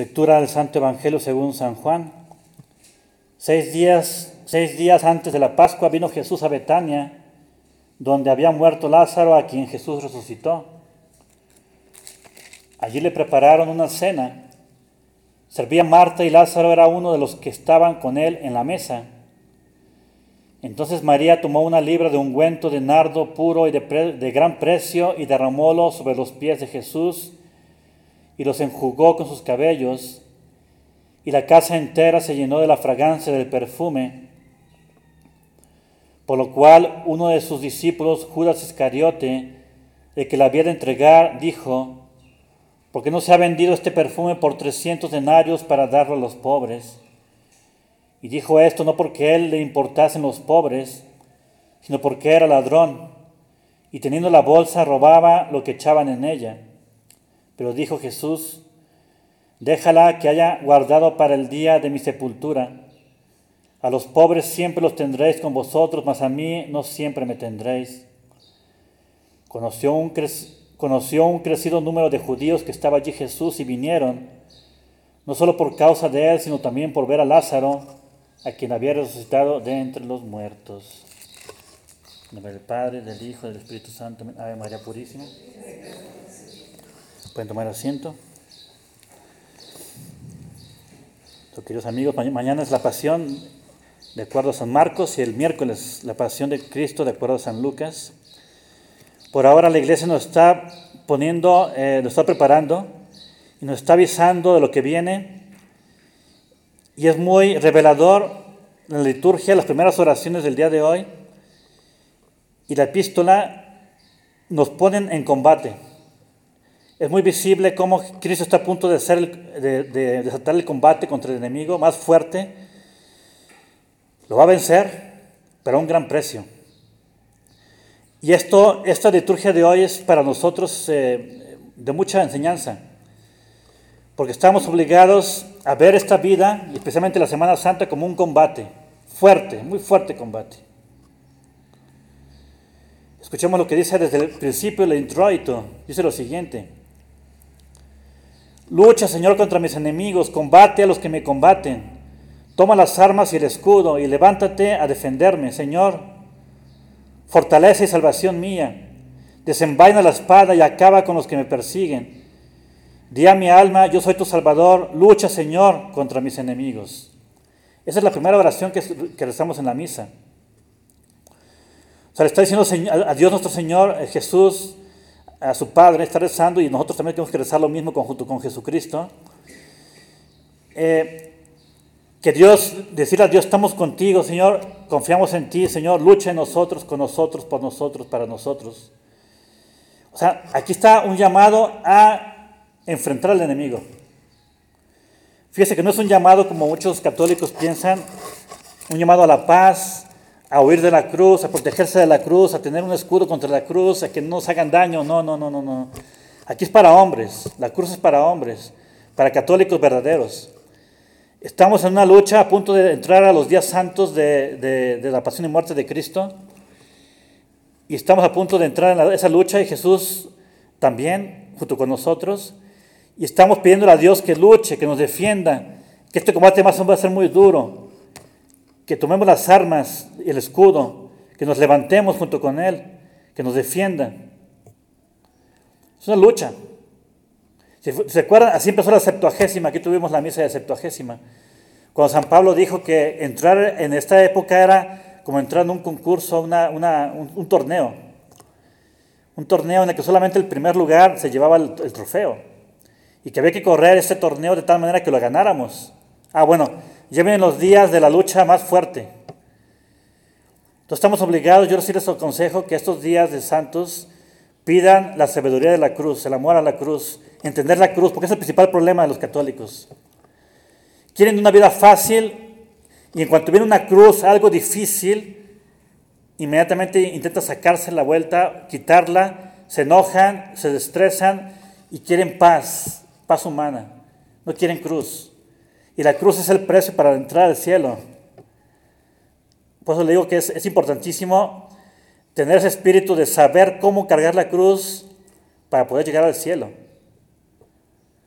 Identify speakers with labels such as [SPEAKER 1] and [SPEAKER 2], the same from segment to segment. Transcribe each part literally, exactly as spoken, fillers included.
[SPEAKER 1] Lectura del Santo Evangelio según San Juan. Seis días, seis días antes de la Pascua vino Jesús a Betania, donde había muerto Lázaro, a quien Jesús resucitó. Allí le prepararon una cena. Servía Marta y Lázaro era uno de los que estaban con él en la mesa. Entonces María tomó una libra de ungüento de nardo puro y de, pre, de gran precio y derramólo sobre los pies de Jesús y los enjugó con sus cabellos, y la casa entera se llenó de la fragancia del perfume. Por lo cual uno de sus discípulos, Judas Iscariote, el que la había de entregar, dijo: ¿por qué no se ha vendido este perfume por trescientos denarios para darlo a los pobres? Y dijo esto no porque él le importasen los pobres, sino porque era ladrón, y teniendo la bolsa robaba lo que echaban en ella. Pero dijo Jesús: déjala que haya guardado para el día de mi sepultura. A los pobres siempre los tendréis con vosotros, mas a mí no siempre me tendréis. Conoció un, cre- conoció un crecido número de judíos que estaba allí Jesús y vinieron, no solo por causa de él, sino también por ver a Lázaro, a quien había resucitado de entre los muertos. En nombre del Padre, del Hijo y del Espíritu Santo. Ave María Purísima. Pueden tomar asiento. Entonces, queridos amigos, mañana es la pasión de acuerdo a San Marcos y el miércoles la pasión de Cristo de acuerdo a San Lucas. Por ahora la iglesia nos está poniendo, eh, nos está preparando y nos está avisando de lo que viene. Y es muy revelador en la liturgia, las primeras oraciones del día de hoy y la epístola nos ponen en combate. Es muy visible cómo Cristo está a punto de, hacer el, de, de desatar el combate contra el enemigo más fuerte. Lo va a vencer, pero a un gran precio. Y esto, esta liturgia de hoy es para nosotros eh, de mucha enseñanza, porque estamos obligados a ver esta vida, y especialmente la Semana Santa, como un combate fuerte, muy fuerte combate. Escuchemos lo que dice desde el principio el introito. Dice lo siguiente: lucha, Señor, contra mis enemigos, combate a los que me combaten. Toma las armas y el escudo y levántate a defenderme, Señor. Fortaleza y salvación mía. Desenvaina la espada y acaba con los que me persiguen. Di a mi alma, yo soy tu Salvador. Lucha, Señor, contra mis enemigos. Esa es la primera oración que, que rezamos en la misa. O sea, le está diciendo a Dios nuestro Señor, Jesús, a su Padre, está rezando, y nosotros también tenemos que rezar lo mismo junto con Jesucristo. Eh, que Dios, decirle a Dios, estamos contigo, Señor, confiamos en ti, Señor, lucha en nosotros, con nosotros, por nosotros, para nosotros. O sea, aquí está un llamado a enfrentar al enemigo. Fíjese que no es un llamado como muchos católicos piensan, un llamado a la paz, a huir de la cruz, a protegerse de la cruz, a tener un escudo contra la cruz, a que no nos hagan daño. No, no, no, no, no. Aquí es para hombres, la cruz es para hombres, para católicos verdaderos. Estamos en una lucha a punto de entrar a los días santos de, de, de la pasión y muerte de Cristo, y estamos a punto de entrar en la, esa lucha, y Jesús también, junto con nosotros, y estamos pidiéndole a Dios que luche, que nos defienda, que este combate más va a ser muy duro, que tomemos las armas y el escudo, que nos levantemos junto con Él, que nos defienda. Es una lucha. Si se acuerdan, así empezó la Septuagésima. Aquí tuvimos la misa de Septuagésima, cuando San Pablo dijo que entrar en esta época era como entrar en un concurso, una, una, un, un torneo. Un torneo en el que solamente el primer lugar se llevaba el, el trofeo, y que había que correr este torneo de tal manera que lo ganáramos. Ah, bueno, ya vienen los días de la lucha más fuerte. Entonces estamos obligados, yo sí les aconsejo que estos días de santos pidan la sabiduría de la cruz, el amor a la cruz, entender la cruz, porque es el principal problema de los católicos. Quieren una vida fácil, y en cuanto viene una cruz, algo difícil, inmediatamente intentan sacarse la vuelta, quitarla, se enojan, se estresan y quieren paz, paz humana. No quieren cruz. Y la cruz es el precio para entrar al cielo. Por eso le digo que es, es importantísimo tener ese espíritu de saber cómo cargar la cruz para poder llegar al cielo. O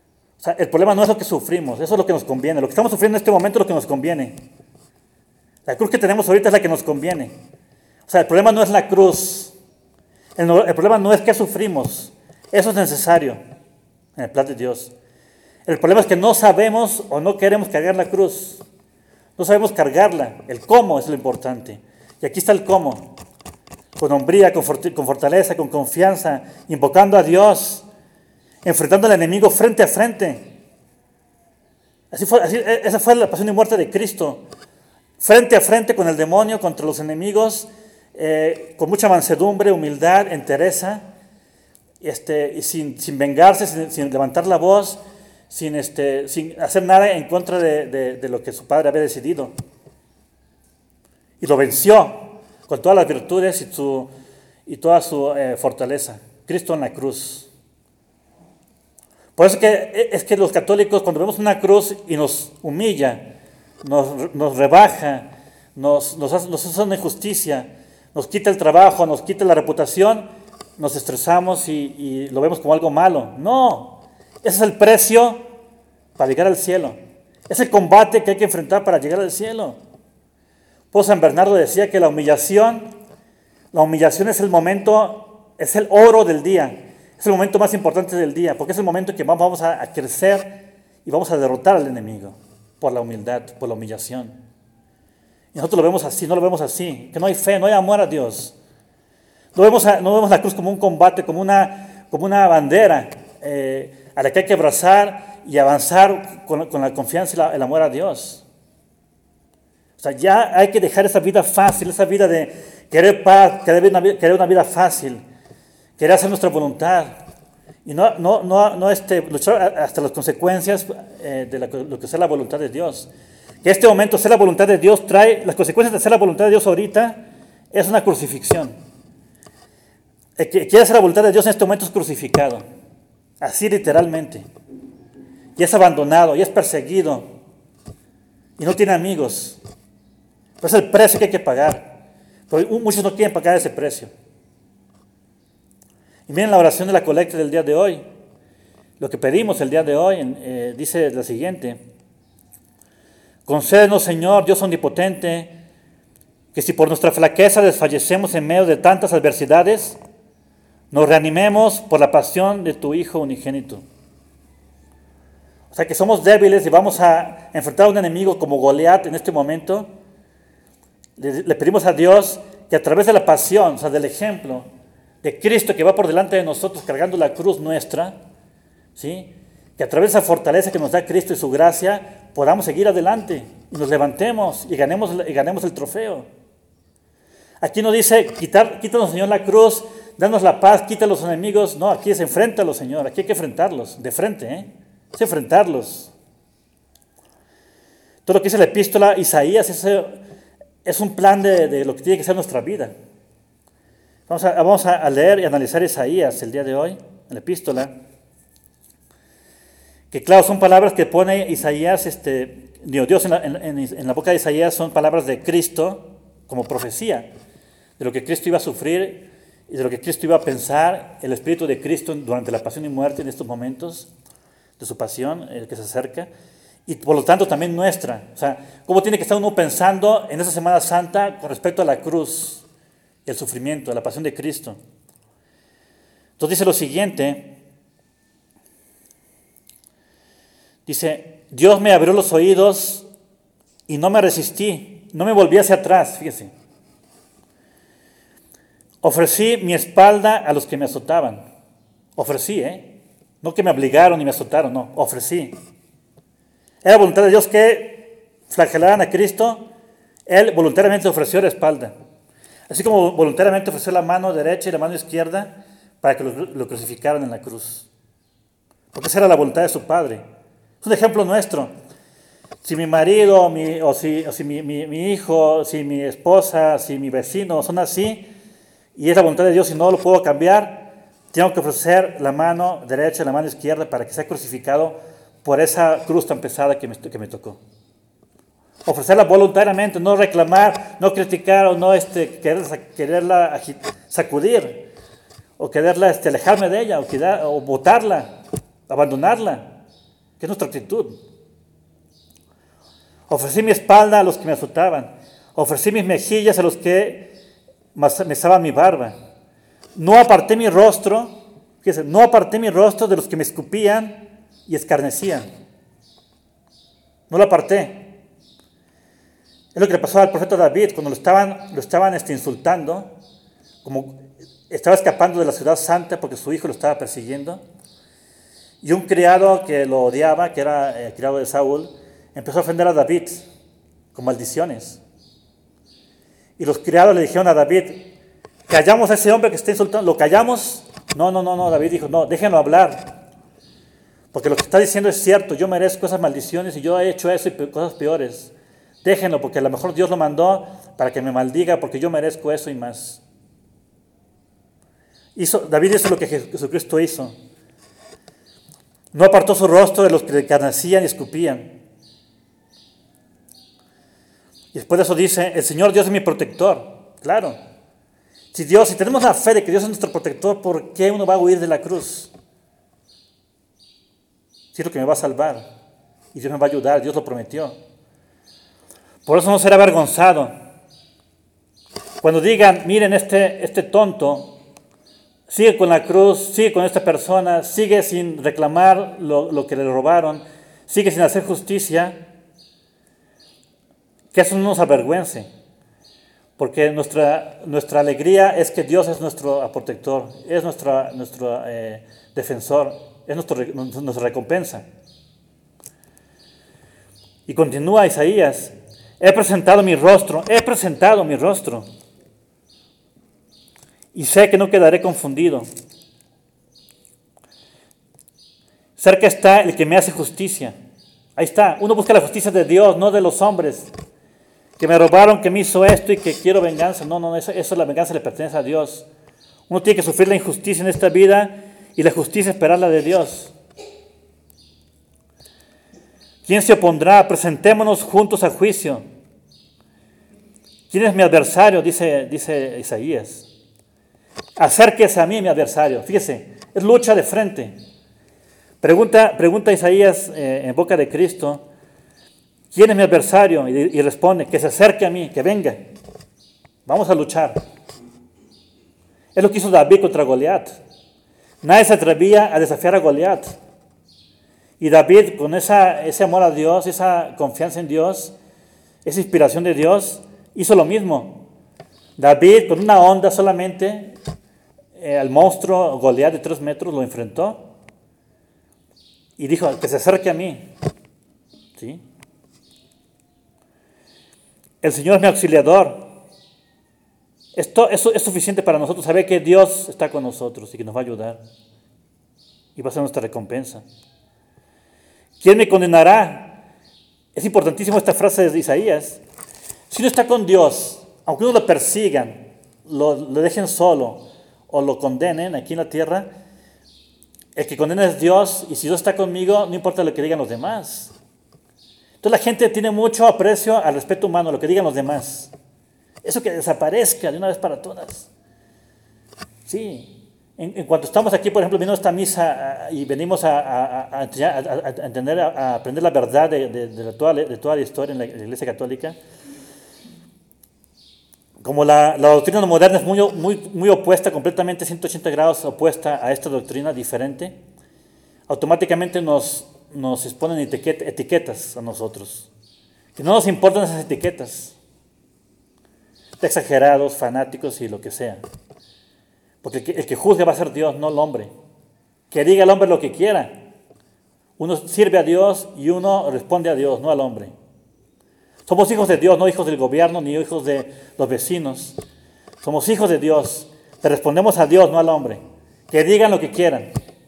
[SPEAKER 1] sea, el problema no es lo que sufrimos, eso es lo que nos conviene. Lo que estamos sufriendo en este momento es lo que nos conviene. La cruz que tenemos ahorita es la que nos conviene. O sea, el problema no es la cruz. El, no, el problema no es que sufrimos. Eso es necesario en el plan de Dios. El problema es que no sabemos o no queremos cargar la cruz. No sabemos cargarla. El cómo es lo importante. Y aquí está el cómo. Con hombría, con, fort- con fortaleza, con confianza, invocando a Dios, enfrentando al enemigo frente a frente. Así fue, así, esa fue la pasión y muerte de Cristo. Frente a frente con el demonio, contra los enemigos, eh, con mucha mansedumbre, humildad, entereza, este, y sin, sin vengarse, sin, sin levantar la voz, sin, este, sin hacer nada en contra de, de, de lo que su padre había decidido. Y lo venció con todas las virtudes y, su, y toda su eh, fortaleza. Cristo en la cruz. Por eso que, es que los católicos, cuando vemos una cruz y nos humilla, Nos, nos rebaja, nos, nos, hace, nos hace una injusticia, nos quita el trabajo, nos quita la reputación, nos estresamos y, y lo vemos como algo malo. No, ese es el precio para llegar al cielo. Es el combate que hay que enfrentar para llegar al cielo. Pues San Bernardo decía que la humillación, la humillación es el momento, es el oro del día, es el momento más importante del día, porque es el momento en que vamos a, a crecer y vamos a derrotar al enemigo. Por la humildad, por la humillación. Y nosotros lo vemos así, no lo vemos así, que no hay fe, no hay amor a Dios. No vemos, a, no vemos la cruz como un combate, como una, como una bandera eh, a la que hay que abrazar y avanzar con, con la confianza y la, el amor a Dios. O sea, ya hay que dejar esa vida fácil, esa vida de querer paz, querer una, querer una vida fácil, querer hacer nuestra voluntad. Y no, no, no, no este, luchar hasta las consecuencias eh, de la, lo que sea la voluntad de Dios. Que este momento ser la voluntad de Dios trae, las consecuencias de ser la voluntad de Dios ahorita es una crucifixión. El que quiere hacer la voluntad de Dios en este momento es crucificado. Así literalmente. Y es abandonado, y es perseguido. Y no tiene amigos. Pero es el precio que hay que pagar. Pero muchos no quieren pagar ese precio. Y miren la oración de la colecta del día de hoy. Lo que pedimos el día de hoy eh, dice lo siguiente. Concédenos, Señor, Dios omnipotente, que si por nuestra flaqueza desfallecemos en medio de tantas adversidades, nos reanimemos por la pasión de tu Hijo unigénito. O sea, que somos débiles y vamos a enfrentar a un enemigo como Goliat en este momento. Le, le pedimos a Dios que a través de la pasión, o sea, del ejemplo de Cristo que va por delante de nosotros cargando la cruz nuestra, ¿sí? Que a través de esa fortaleza que nos da Cristo y su gracia podamos seguir adelante y nos levantemos y ganemos, y ganemos el trofeo. Aquí no dice, quitar, quítanos, Señor, la cruz, danos la paz, quita a los enemigos. No, aquí es enfréntalos, Señor, aquí hay que enfrentarlos, de frente, ¿eh? Es enfrentarlos. Todo lo que dice la epístola, Isaías, es, es un plan de, de lo que tiene que ser nuestra vida. Vamos a, vamos a leer y analizar Isaías el día de hoy, en la epístola. Que claro, son palabras que pone Isaías, este, Dios en la, en, en la boca de Isaías son palabras de Cristo como profecía, de lo que Cristo iba a sufrir y de lo que Cristo iba a pensar, el Espíritu de Cristo durante la pasión y muerte en estos momentos de su pasión, el que se acerca, y por lo tanto también nuestra. O sea, cómo tiene que estar uno pensando en esa Semana Santa con respecto a la cruz, el sufrimiento, la pasión de Cristo. Entonces dice lo siguiente, dice, Dios me abrió los oídos y no me resistí, no me volví hacia atrás, fíjese. Ofrecí mi espalda a los que me azotaban. Ofrecí, ¿eh? No que me obligaron ni me azotaron, no, ofrecí. Era voluntad de Dios que flagelaran a Cristo, Él voluntariamente ofreció la espalda. Así como voluntariamente ofreció la mano derecha y la mano izquierda para que lo, lo crucificaran en la cruz. Porque esa era la voluntad de su Padre. Es un ejemplo nuestro. Si mi marido mi, o si, o si mi, mi, mi hijo, si mi esposa, si mi vecino son así, y es la voluntad de Dios y no lo puedo cambiar, tengo que ofrecer la mano derecha y la mano izquierda para que sea crucificado por esa cruz tan pesada que me, que me tocó. Ofrecerla voluntariamente, no reclamar, no criticar o no este, querer, quererla sacudir o quererla este, alejarme de ella o, quedar, o botarla, abandonarla. que es nuestra actitud. Ofrecí mi espalda a los que me azotaban. Ofrecí mis mejillas a los que mesaban mi barba. No aparté mi rostro, fíjense, no aparté mi rostro de los que me escupían y escarnecían. No lo aparté. Es lo que le pasó al profeta David cuando lo estaban, lo estaban este, insultando, como estaba escapando de la ciudad santa porque su hijo lo estaba persiguiendo. Y un criado que lo odiaba, que era el criado de Saúl, empezó a ofender a David con maldiciones. Y los criados le dijeron a David, callamos a ese hombre que está insultando, ¿lo callamos? No, no, no, no, David dijo, no, déjenlo hablar. Porque lo que está diciendo es cierto, yo merezco esas maldiciones y yo he hecho eso y cosas peores. Déjenlo, porque a lo mejor Dios lo mandó para que me maldiga, porque yo merezco eso y más. Hizo, David hizo lo que Jesucristo hizo. No apartó su rostro de los que le escarnecían y escupían. Y después de eso dice, el Señor Dios es mi protector. Claro. Si Dios, si tenemos la fe de que Dios es nuestro protector, ¿por qué uno va a huir de la cruz? Si es lo que me va a salvar. Y Dios me va a ayudar, Dios lo prometió. Por eso no será avergonzado. Cuando digan, miren, este, este tonto sigue con la cruz, sigue con esta persona, sigue sin reclamar lo, lo que le robaron, sigue sin hacer justicia, que eso no nos avergüence, porque nuestra, nuestra alegría es que Dios es nuestro protector, es nuestra, nuestro eh, defensor, es nuestro, nuestra recompensa. Y continúa Isaías, he presentado mi rostro, he presentado mi rostro, y sé que no quedaré confundido. Cerca está el que me hace justicia. Ahí está, uno busca la justicia de Dios, no de los hombres. Que me robaron, que me hizo esto y que quiero venganza. No, no, eso, eso la venganza le pertenece a Dios. Uno tiene que sufrir la injusticia en esta vida y la justicia esperarla de Dios. ¿Quién se opondrá? Presentémonos juntos a juicio. ¿Quién es mi adversario? Dice, dice Isaías. Acérquese a mí, mi adversario. Fíjese, es lucha de frente. Pregunta, pregunta Isaías eh, en boca de Cristo, ¿quién es mi adversario? Y, y responde, que se acerque a mí, que venga. Vamos a luchar. Es lo que hizo David contra Goliat. Nadie se atrevía a desafiar a Goliat. Y David, con esa, ese amor a Dios, esa confianza en Dios, esa inspiración de Dios, hizo lo mismo. David, con una onda solamente, eh, al monstruo Goliat de tres metros lo enfrentó y dijo, que se acerque a mí. ¿Sí? El Señor es mi auxiliador. Esto, eso es suficiente para nosotros, saber que Dios está con nosotros y que nos va a ayudar. Y va a ser nuestra recompensa. ¿Quién me condenará? Es importantísima esta frase de Isaías. Si uno está con Dios, aunque uno lo persigan, lo, lo dejen solo o lo condenen aquí en la tierra, el que condena es Dios, y si Dios está conmigo, no importa lo que digan los demás. Entonces la gente tiene mucho aprecio al respeto humano, lo que digan los demás. Eso que desaparezca de una vez para todas. Sí, en, en cuanto estamos aquí, por ejemplo, viendo esta misa y venimos a, a, a, a, a entender, a, a aprender la verdad de, de, de, toda, de toda la historia en la, en la Iglesia Católica, como la, la doctrina moderna es muy, muy, muy opuesta, completamente ciento ochenta grados opuesta a esta doctrina diferente, automáticamente nos, nos exponen etiquet, etiquetas a nosotros. Que no nos importan esas etiquetas. Exagerados, fanáticos y lo que sea. Porque el que, el que juzgue va a ser Dios, no el hombre. Que diga el hombre lo que quiera. Uno sirve a Dios y uno responde a Dios, no al hombre. Somos hijos de Dios, no hijos del gobierno ni hijos de los vecinos. Somos hijos de Dios. Le respondemos a Dios, no al hombre. Que digan lo que quieran.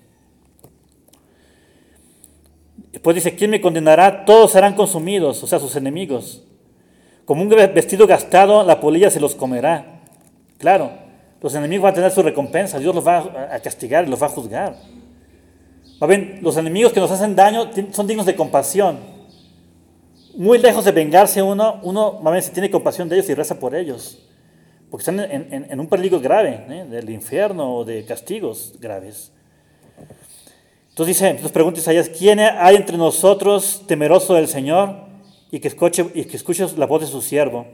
[SPEAKER 1] Después dice, ¿quién me condenará? Todos serán consumidos, o sea, sus enemigos. Como un vestido gastado, la polilla se los comerá. Claro, los enemigos van a tener su recompensa. Dios los va a castigar y los va a juzgar. ¿Ven? Los enemigos que nos hacen daño son dignos de compasión. Muy lejos de vengarse uno, uno más bien se tiene compasión de ellos y reza por ellos. Porque están en, en, en un peligro grave, ¿eh? Del infierno o de castigos graves. Entonces dice, nos pregunta Isaías, ¿quién hay entre nosotros temeroso del Señor y que escuche, y que escuche la voz de su siervo?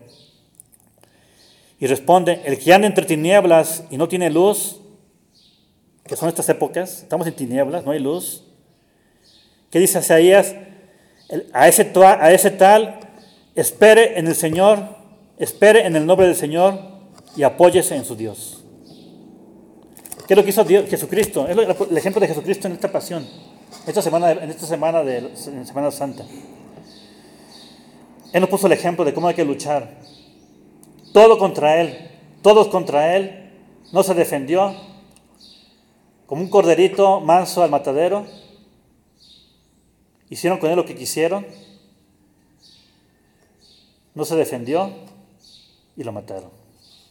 [SPEAKER 1] Y responde, el que anda entre tinieblas y no tiene luz, que son estas épocas, estamos en tinieblas, no hay luz. ¿Qué dice Isaías? A ese, a ese tal, espere en el Señor, espere en el nombre del Señor y apóyese en su Dios. ¿Qué es lo que hizo Dios, Jesucristo? Es el ejemplo de Jesucristo en esta pasión, esta semana, en esta semana de en Semana Santa. Él nos puso el ejemplo de cómo hay que luchar. Todo contra Él, todos contra Él, no se defendió, como un corderito manso al matadero. Hicieron con Él lo que quisieron, no se defendió y lo mataron.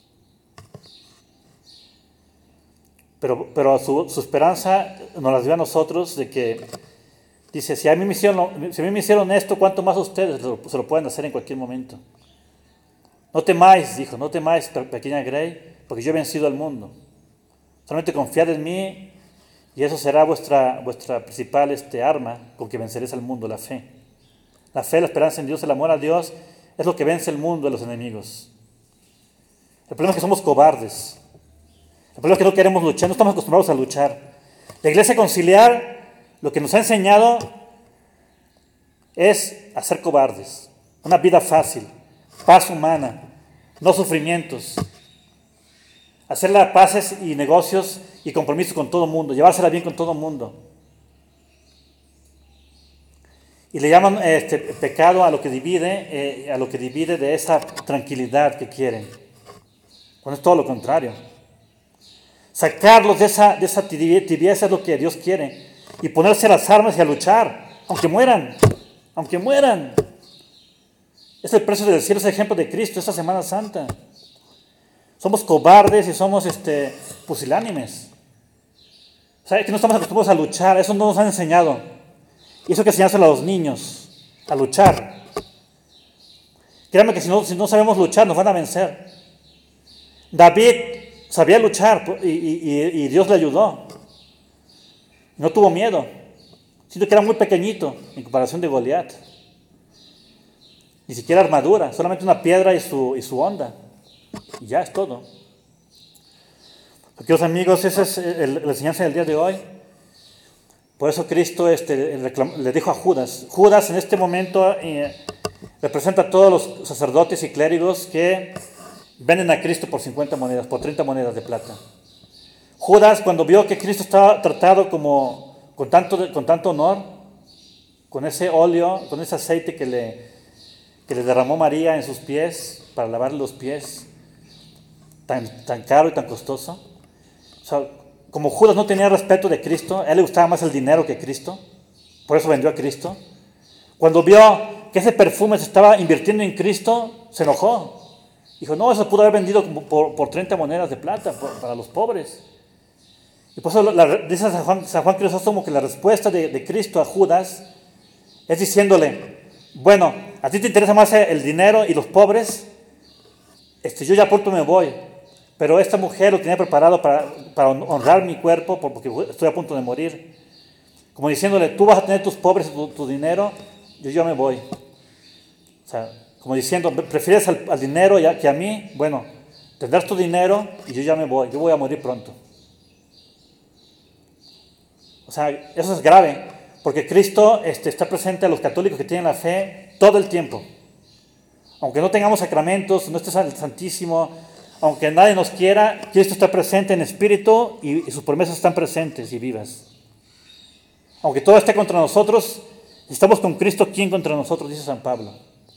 [SPEAKER 1] Pero, pero su, su esperanza nos la dio a nosotros de que, dice, si a mí me hicieron, si a mí me hicieron esto, ¿cuánto más ustedes lo, se lo pueden hacer en cualquier momento? No temáis, dijo, no temáis, pequeña grey, porque yo he vencido al mundo. Solamente confiad en mí y eso será vuestra, vuestra principal este, arma con que venceréis al mundo, la fe. La fe, la esperanza en Dios, el amor a Dios es lo que vence el mundo de los enemigos. El problema es que somos cobardes. El problema es que no queremos luchar, no estamos acostumbrados a luchar. La iglesia conciliar lo que nos ha enseñado es a ser cobardes. Una vida fácil, paz humana, no sufrimientos. Hacer las paces y negocios y compromisos con todo el mundo, llevársela bien con todo el mundo. Y le llaman este, pecado a lo que divide, eh, a lo que divide de esa tranquilidad que quieren. Cuando es todo lo contrario. Sacarlos de esa, de esa tibieza es lo que Dios quiere. Y ponerse las armas y a luchar, aunque mueran, aunque mueran. Es el precio del cielo, es el ejemplo de Cristo esta Semana Santa. Somos cobardes y somos este, pusilánimes. O sea, que no estamos acostumbrados a luchar, eso no nos han enseñado. Y eso hay que enseñárselo a los niños, a luchar. Créanme que si no, si no sabemos luchar, nos van a vencer. David sabía luchar y, y, y Dios le ayudó. No tuvo miedo. Siento que era muy pequeñito en comparación de Goliat. Ni siquiera armadura, solamente una piedra y su, y su onda. Y ya es todo. Queridos amigos, esa es el, la enseñanza del día de hoy. Por eso Cristo este, le dijo a Judas. Judas en este momento eh, representa a todos los sacerdotes y clérigos que venden a Cristo por cincuenta monedas, por treinta monedas de plata. Judas, cuando vio que Cristo estaba tratado como, con, tanto, con tanto honor, con ese óleo, con ese aceite que le, que le derramó María en sus pies, para lavarle los pies, tan, tan caro y tan costoso. O sea, como Judas no tenía respeto de Cristo, a él le gustaba más el dinero que Cristo, por eso vendió a Cristo. Cuando vio que ese perfume se estaba invirtiendo en Cristo, se enojó. Dijo, no, eso pudo haber vendido por, por treinta monedas de plata por, para los pobres. Y por eso la, dice San Juan, San Juan Crisóstomo que la respuesta de, de Cristo a Judas es diciéndole, bueno, a ti te interesa más el dinero y los pobres, este, yo ya pronto me voy, pero esta mujer lo tenía preparado para, para honrar mi cuerpo porque estoy a punto de morir. Como diciéndole, tú vas a tener tus pobres y tu, tu dinero, yo ya me voy. O sea, como diciendo, ¿prefieres al, al dinero ya que a mí? Bueno, tendrás tu dinero y yo ya me voy, yo voy a morir pronto. O sea, eso es grave, porque Cristo este, está presente a los católicos que tienen la fe todo el tiempo. Aunque no tengamos sacramentos, no esté el Santísimo, aunque nadie nos quiera, Cristo está presente en espíritu y, y sus promesas están presentes y vivas. Aunque todo esté contra nosotros, estamos con Cristo, ¿quién contra nosotros? Dice San Pablo.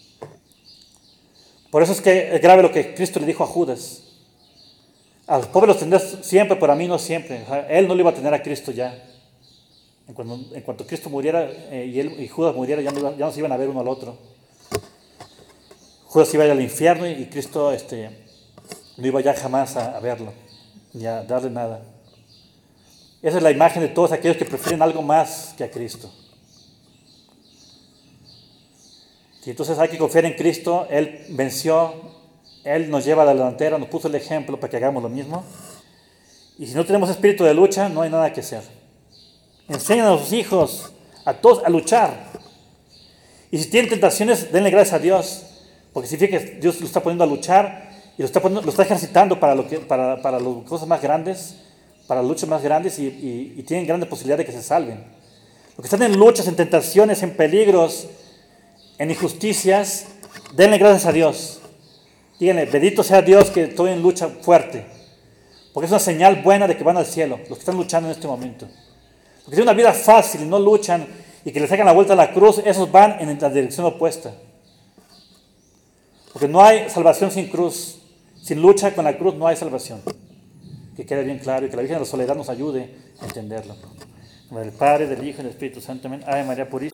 [SPEAKER 1] Por eso es que es grave lo que Cristo le dijo a Judas. A los pobres los tendrás siempre, pero a mí no siempre. O sea, él no le iba a tener a Cristo ya. En cuanto, en cuanto Cristo muriera eh, y, él, y Judas muriera, ya no, iba, ya no se iban a ver uno al otro. Judas iba a ir al infierno y, y Cristo este, no iba ya jamás a, a verlo, ni a darle nada. Esa es la imagen de todos aquellos que prefieren algo más que a Cristo. Y entonces hay que confiar en Cristo. Él venció, Él nos lleva a la delantera, nos puso el ejemplo para que hagamos lo mismo. Y si no tenemos espíritu de lucha, no hay nada que hacer. Enseñan a los hijos, a todos, a luchar. Y si tienen tentaciones, denle gracias a Dios, porque significa que Dios lo está poniendo a luchar y lo está, poniendo, lo está ejercitando para, lo que, para, para las cosas más grandes, para las luchas más grandes y, y, y tienen grandes posibilidades de que se salven. Los que están en luchas, en tentaciones, en peligros, en injusticias, denle gracias a Dios. Díganle, bendito sea Dios que estoy en lucha fuerte, porque es una señal buena de que van al cielo, los que están luchando en este momento. Los que tienen una vida fácil y no luchan y que les sacan la vuelta a la cruz, esos van en la dirección opuesta. Porque no hay salvación sin cruz. Sin lucha con la cruz no hay salvación. Que quede bien claro y que la Virgen de la Soledad nos ayude a entenderlo. En nombre del Padre, del Hijo y del Espíritu Santo. Amén. Ave María Purísima.